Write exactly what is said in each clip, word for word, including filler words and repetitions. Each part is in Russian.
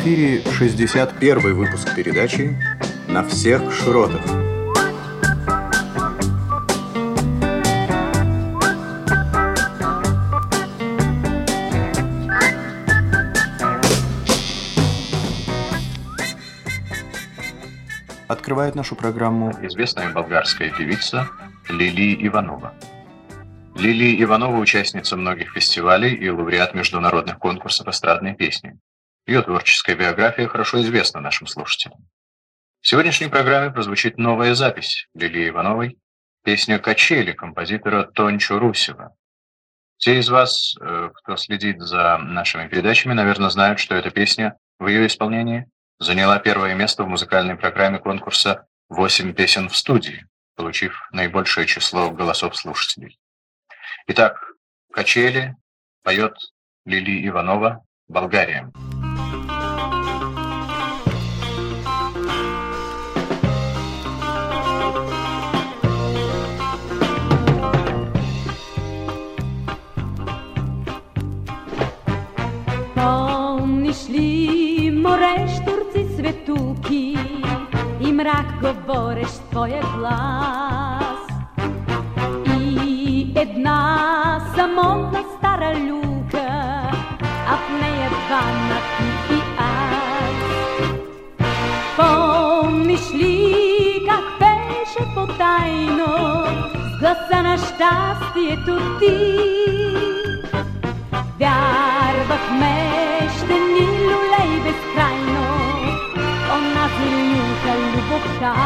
эфире шестьдесят первый выпуск передачи «На всех широтах». Открывает нашу программу известная болгарская певица Лили Иванова. Лили Иванова – участница многих фестивалей и лауреат международных конкурсов эстрадной песни. Ее творческая биография хорошо известна нашим слушателям. В сегодняшней программе прозвучит новая запись Лили Ивановой, песня «Качели» композитора Тончо Русева. Те из вас, кто следит за нашими передачами, наверное, знают, что эта песня в ее исполнении заняла первое место в музыкальной программе конкурса «восемь песен в студии», получив наибольшее число голосов слушателей. Итак, «Качели» поет Лили Иванова, Болгария. Помниш ли море, штурци, светулки и мрак говорещ твоя глас? И една самотна стара люлка, а в нея двама ти и аз. Помниш ли как пеше потайно с гласа на щастието ти? Вярвахме, ще ни люлей безкрайно онази люлка любовта.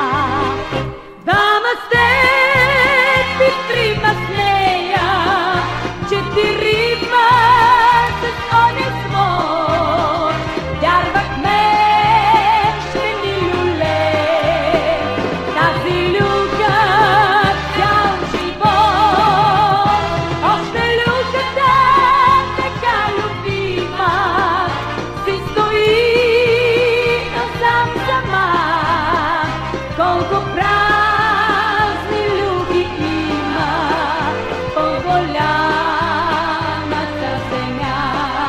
Дама сте ти трима с нея, четирима с оня свой. Вярвахме, ще ни люлей тази люлка цял живот. Още люлката така любима си стои насам сама. Колко празни люлки има по голямата земя.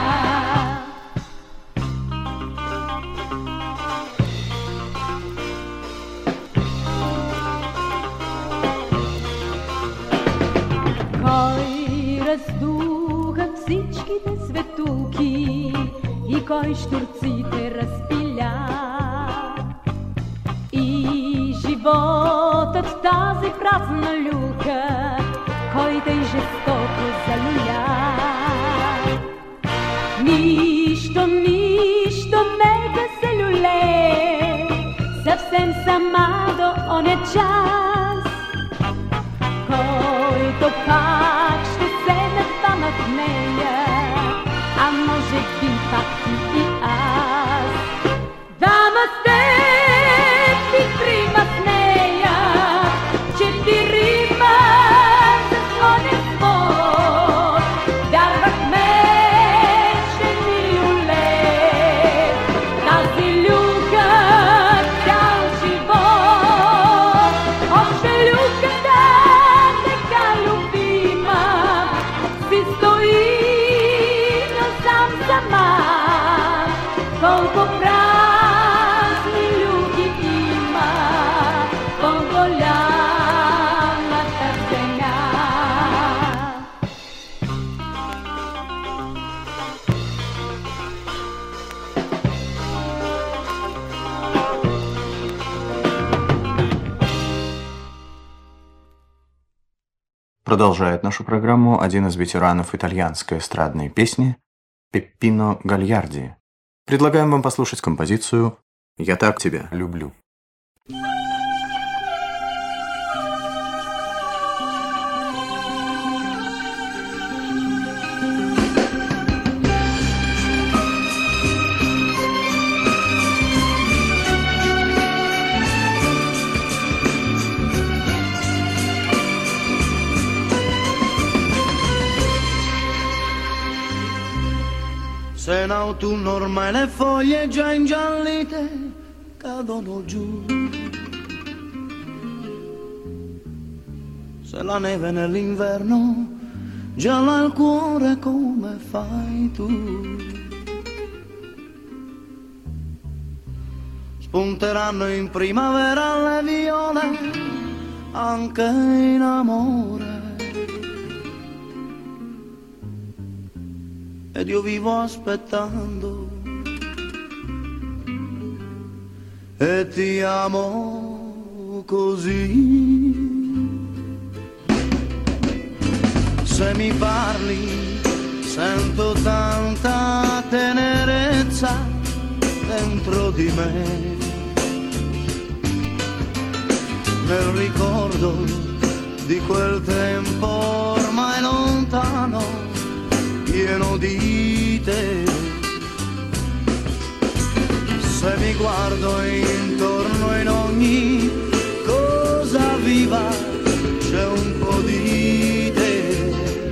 Кой раздуха всичките светулки и кой щурците разпиля? И животът в тази празна люлка, кой тъй жестоко залюля? Нищо, нищо, нека се люле, съвсем сама до оня час, който пак ще седне двама в нея, а може би пак ти и аз. Дама сте ти трима с нея, четирима с оня свой. Вярвахме, ще ни люлей тази люлка цял живот. Още люлката така любима си стои насам сама. Колко празни люлки има по голямата земя. Продолжает нашу программу один из ветеранов итальянской эстрадной песни Пеппино Гальярди. Предлагаем вам послушать композицию «Я так тебя люблю». Se in autunno ormai le foglie già ingiallite cadono giù, se la neve nell'inverno gialla il cuore come fai tu, spunteranno in primavera le viole, anche in amore. Ed io vivo aspettando e ti amo così. Se mi parli sento tanta tenerezza dentro di me, nel ricordo di quel tempo ormai lontano, pieno di te. Se mi guardo intorno in ogni cosa viva c'è un po' di te,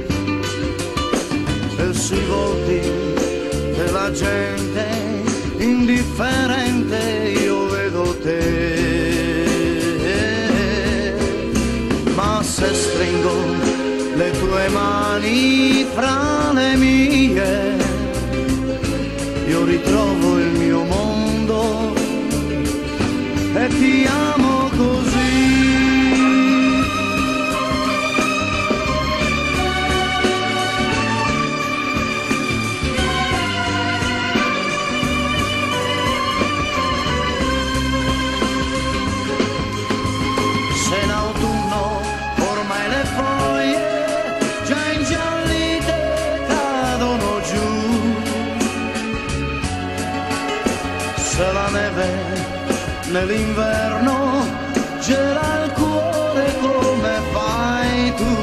e sui volti della gente indifferente io vedo te. Ma se stringo le tue mani fra le mie, io ritrovo il mio mondo e ti amo così. Se in autunno ormai le foglie già ingiallite cadono giù, se la neve nell'inverno gela il cuore come fai tu,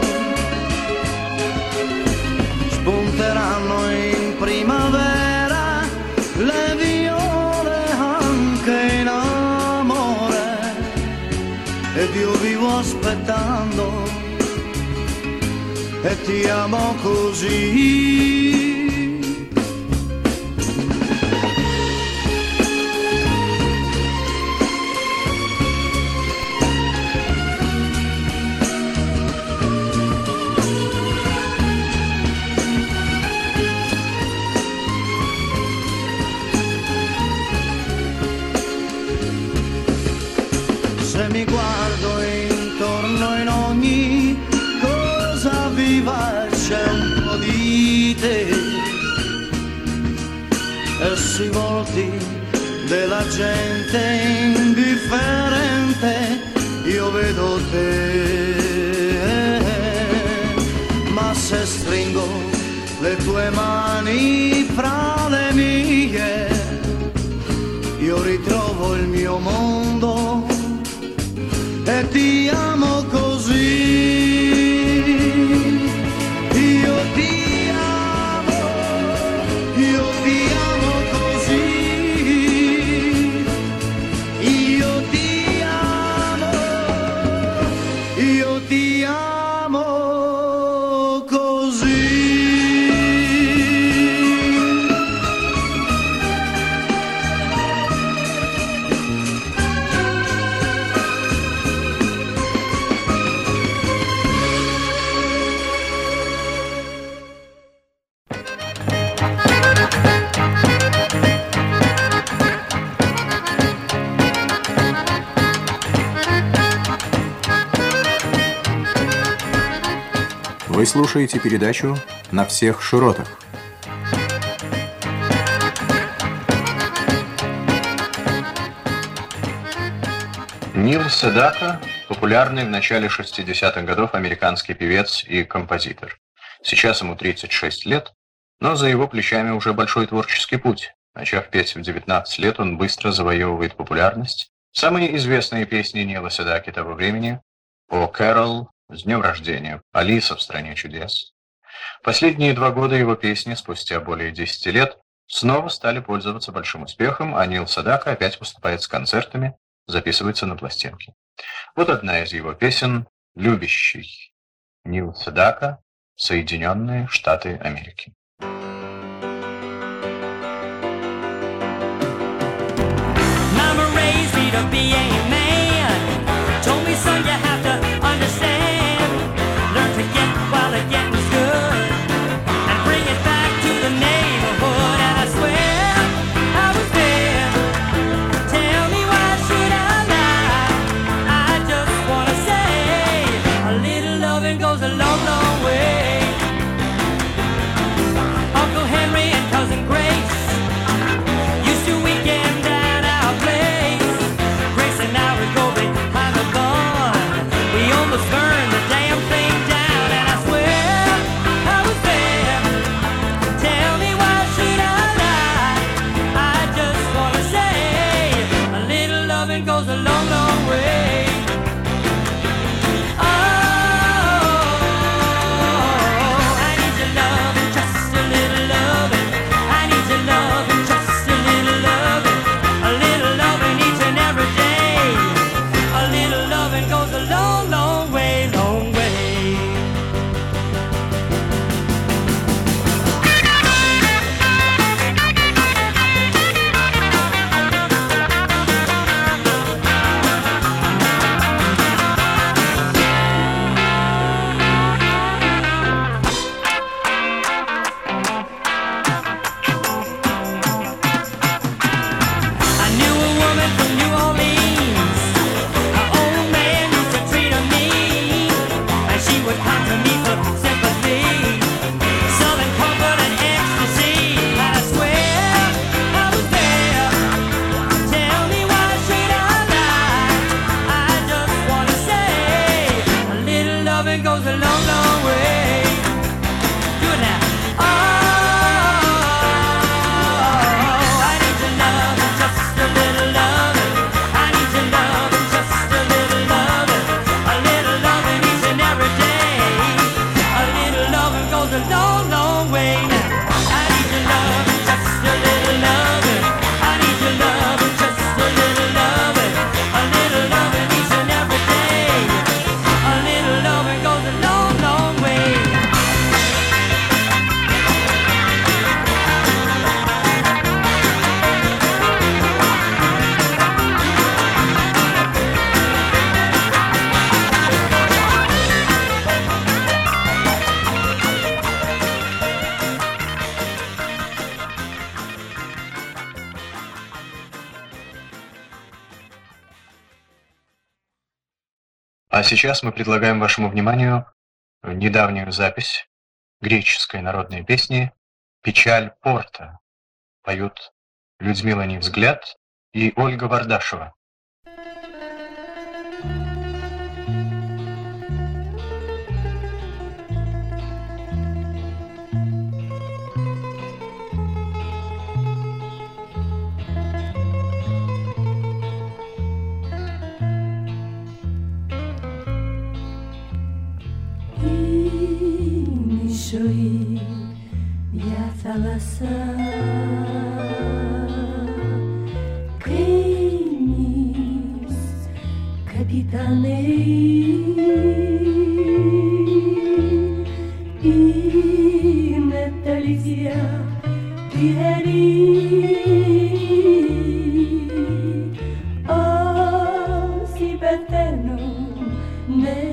spunteranno in primavera le viole anche in amore, ed io vivo aspettando e ti amo così. Se mi guardo intorno in ogni cosa viva c'è un po' di te, e sui volti della gente indifferente io vedo te. Ma se stringo le tue mani fra le mie, io ritrovo il mio mondo e ti amo così. Io ti amo, io ti amo così. Io ti amo, io ti amo così. Вы слушаете передачу «На всех широтах». Нил Седака – популярный в начале шестидесятых годов американский певец и композитор. Сейчас ему тридцать шесть лет, но за его плечами уже большой творческий путь. Начав петь в девятнадцать лет, он быстро завоевывает популярность. Самые известные песни Нила Седаки того времени – «О, Кэрол», «С днем рождения», «Алиса в стране чудес». Последние два года его песни, спустя более десяти лет, снова стали пользоваться большим успехом, а Нил Седака опять выступает с концертами, записывается на пластинки. Вот одна из его песен «Любящий». Нил Седака, Соединенные Штаты Америки. Tell loving goes a long, long way. Uncle Henry and Cousin Grace used to weekend at our place. Grace and I would go behind the barn. We almost burned the damn thing down, and I swear I was there. Tell me why should I lie? I just wanna say a little loving goes a long, long way. А сейчас мы предлагаем вашему вниманию недавнюю запись греческой народной песни «Печаль порта». Поют Людмила Невзгляд и Ольга Вардашева. Ζωή μια θάλασσα κρίνεις, καπιτάνε, είναι τα λιδιά τυχερή, όσοι πεθαίνουν νέοι.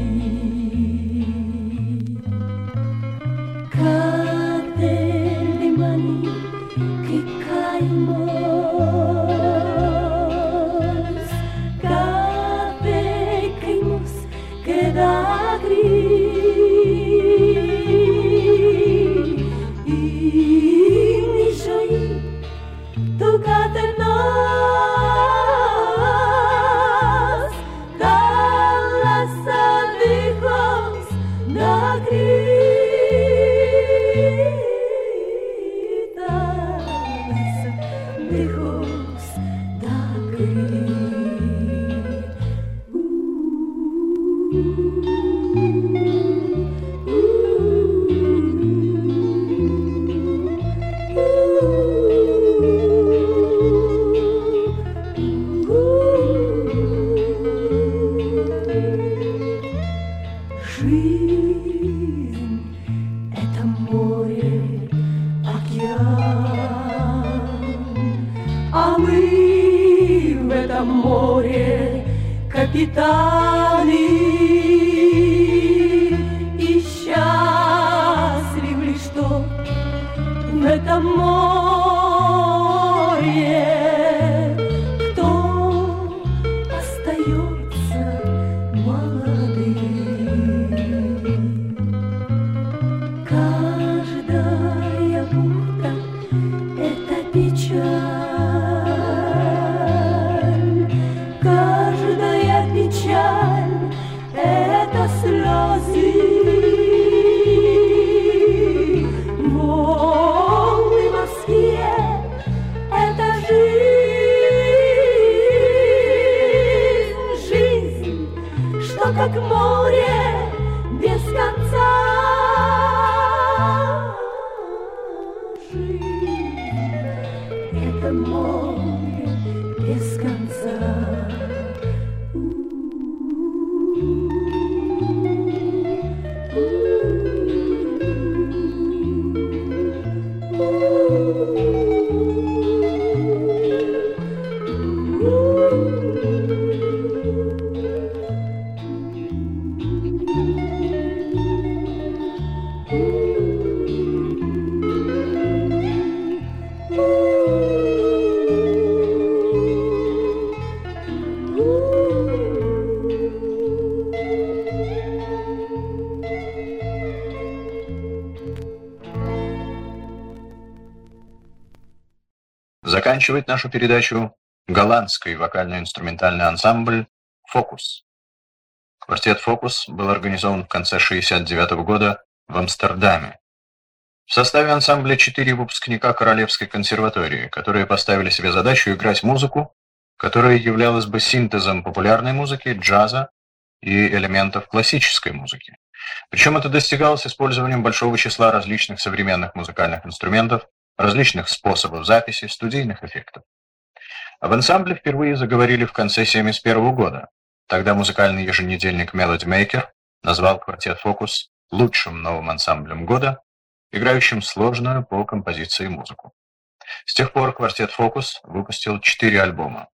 Капитаны, и счастлив ли что в этом море, кто остается молодым. Заканчивает нашу передачу голландский вокально-инструментальный ансамбль «Фокус». Квартет «Фокус» был организован в конце шестьдесят девятого года в Амстердаме. В составе ансамбля четыре выпускника Королевской консерватории, которые поставили себе задачу играть музыку, которая являлась бы синтезом популярной музыки, джаза и элементов классической музыки. Причем это достигалось использованием большого числа различных современных музыкальных инструментов, различных способов записи, студийных эффектов. Об ансамбле впервые заговорили в конце семьдесят первого года. Тогда музыкальный еженедельник Melody Maker назвал квартет «Фокус» лучшим новым ансамблем года, играющим сложную по композиции музыку. С тех пор квартет «Фокус» выпустил четыре альбома.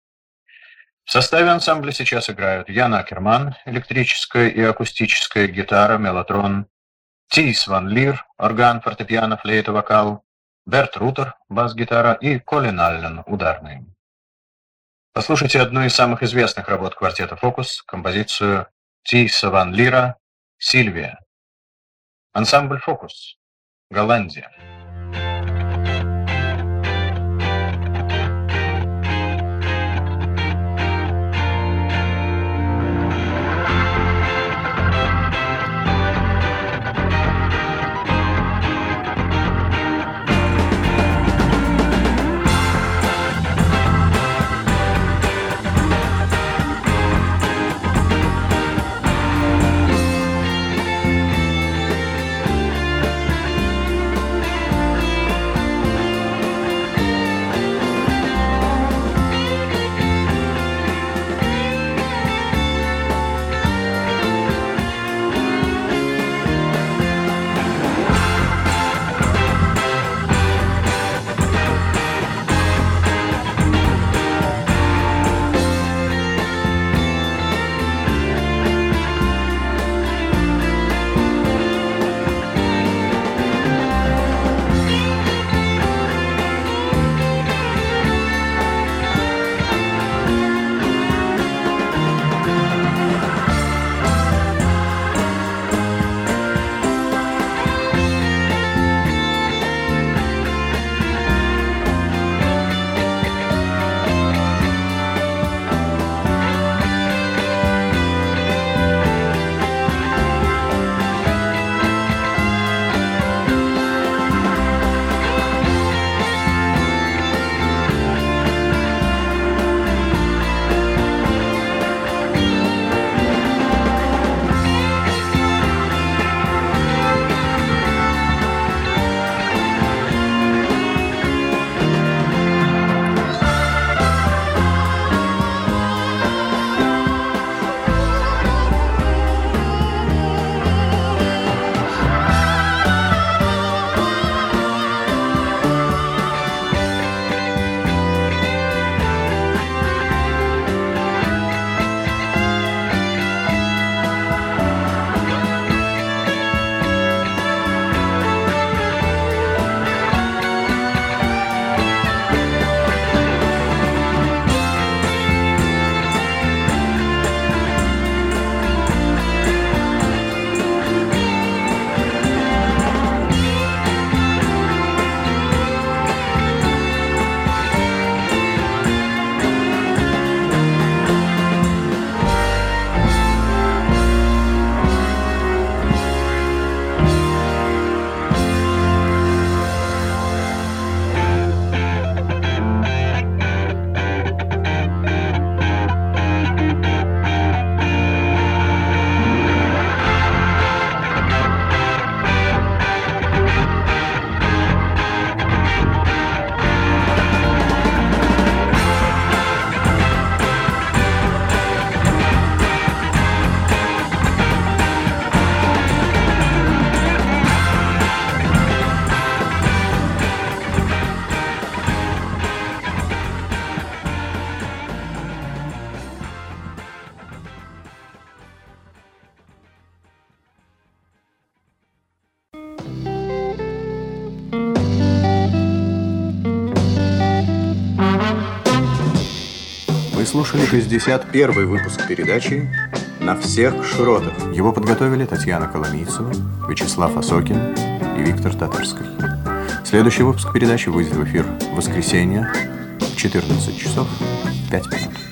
В составе ансамбля сейчас играют Ян Акерман, электрическая и акустическая гитара, меллотрон, Тис Ван Лир, орган, фортепиано, флейта, вокал, Берт Рутер, бас-гитара и Колин Аллен, ударные. Послушайте одну из самых известных работ квартета «Фокус», композицию Тиса Ван Лира «Сильвия». Ансамбль «Фокус», Голландия. Thank слушали шестьдесят первый выпуск передачи «На всех широтах». Его подготовили Татьяна Коломийцева, Вячеслав Осокин и Виктор Татарский. Следующий выпуск передачи выйдет в эфир в воскресенье в четырнадцать часов пять минут.